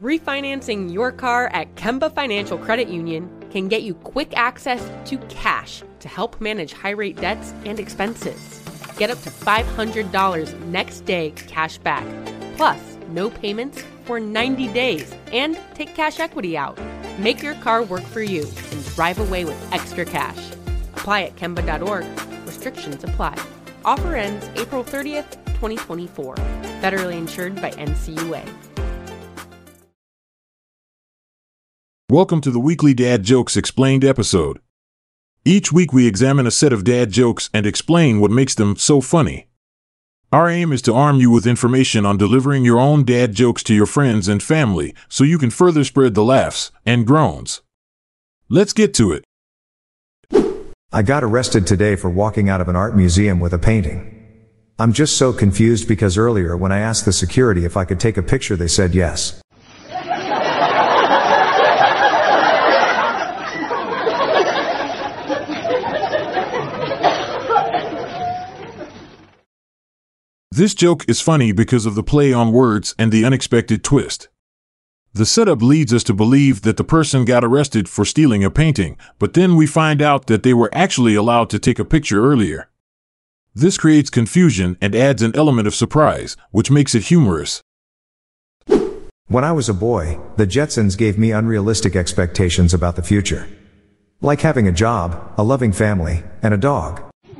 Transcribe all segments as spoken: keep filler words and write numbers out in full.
Refinancing your car at Kemba Financial Credit Union can get you quick access to cash to help manage high-rate debts and expenses. Get up to five hundred dollars next day cash back, plus no payments for ninety days, and take cash equity out. Make your car work for you and drive away with extra cash. Apply at Kemba dot org. Restrictions apply. Offer ends April thirtieth, twenty twenty-four. Federally insured by N C U A. Welcome to the weekly Dad Jokes Explained episode. Each week we examine a set of dad jokes and explain what makes them so funny. Our aim is to arm you with information on delivering your own dad jokes to your friends and family so you can further spread the laughs and groans. Let's get to it. I got arrested today for walking out of an art museum with a painting. I'm just so confused because earlier when I asked the security if I could take a picture, they said yes. This joke is funny because of the play on words and the unexpected twist. The setup leads us to believe that the person got arrested for stealing a painting, but then we find out that they were actually allowed to take a picture earlier. This creates confusion and adds an element of surprise, which makes it humorous. When I was a boy, the Jetsons gave me unrealistic expectations about the future. Like having a job, a loving family, and a dog.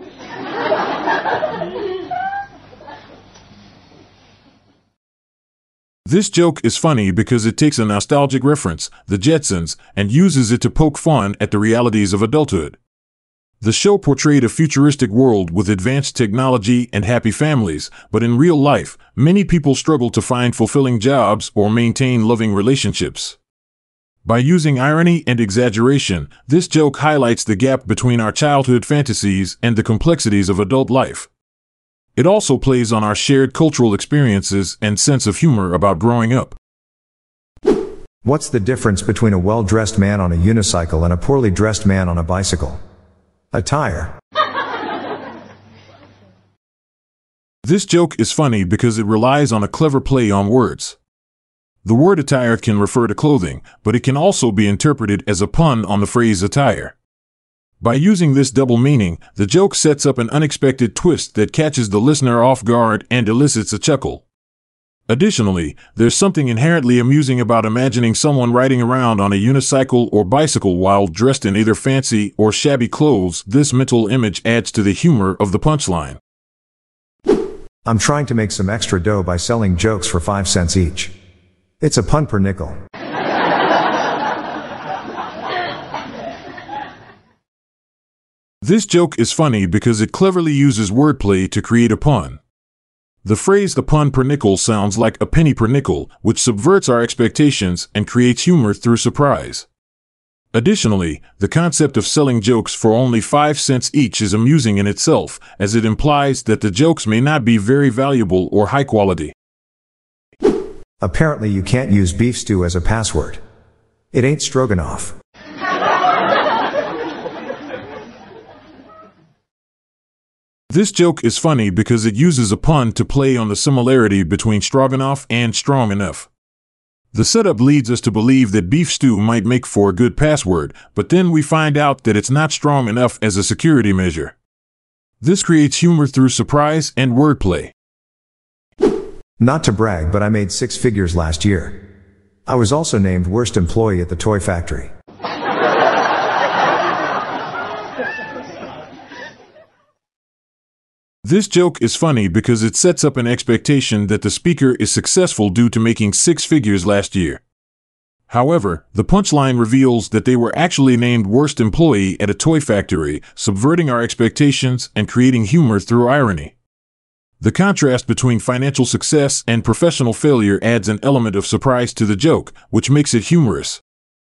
This joke is funny because it takes a nostalgic reference, The Jetsons, and uses it to poke fun at the realities of adulthood. The show portrayed a futuristic world with advanced technology and happy families, but in real life, many people struggle to find fulfilling jobs or maintain loving relationships. By using irony and exaggeration, this joke highlights the gap between our childhood fantasies and the complexities of adult life. It also plays on our shared cultural experiences and sense of humor about growing up. What's the difference between a well-dressed man on a unicycle and a poorly dressed man on a bicycle? A tire. This joke is funny because it relies on a clever play on words. The word attire can refer to clothing, but it can also be interpreted as a pun on the phrase attire. By using this double meaning, the joke sets up an unexpected twist that catches the listener off guard and elicits a chuckle. Additionally, there's something inherently amusing about imagining someone riding around on a unicycle or bicycle while dressed in either fancy or shabby clothes. This mental image adds to the humor of the punchline. I'm trying to make some extra dough by selling jokes for five cents each. It's a pun per nickel. This joke is funny because it cleverly uses wordplay to create a pun. The phrase "the pun per nickel" sounds like a penny per nickel, which subverts our expectations and creates humor through surprise. Additionally, the concept of selling jokes for only five cents each is amusing in itself, as it implies that the jokes may not be very valuable or high quality. Apparently you can't use beef stew as a password. It ain't stroganoff. This joke is funny because it uses a pun to play on the similarity between stroganoff and strong enough. The setup leads us to believe that beef stew might make for a good password, but then we find out that it's not strong enough as a security measure. This creates humor through surprise and wordplay. Not to brag, but I made six figures last year. I was also named worst employee at the toy factory. This joke is funny because it sets up an expectation that the speaker is successful due to making six figures last year. However, the punchline reveals that they were actually named worst employee at a toy factory, subverting our expectations and creating humor through irony. The contrast between financial success and professional failure adds an element of surprise to the joke, which makes it humorous.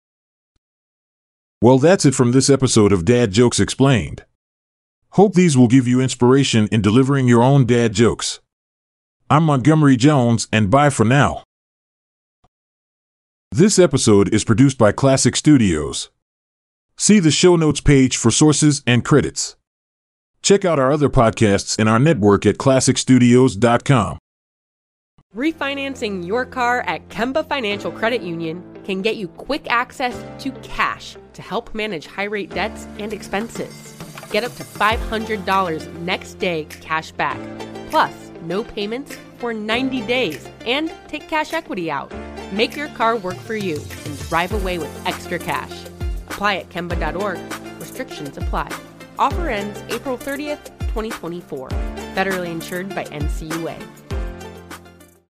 Well, that's it from this episode of Dad Jokes Explained. Hope these will give you inspiration in delivering your own dad jokes. I'm Montgomery Jones, and bye for now. This episode is produced by Classic Studios. See the show notes page for sources and credits. Check out our other podcasts in our network at classic studios dot com. Refinancing your car at Kemba Financial Credit Union can get you quick access to cash to help manage high-rate debts and expenses. Get up to five hundred dollars next day cash back, plus no payments for ninety days, and take cash equity out. Make your car work for you and drive away with extra cash. Apply at Kemba dot org. Restrictions apply. Offer ends April thirtieth, twenty twenty-four. Federally insured by N C U A.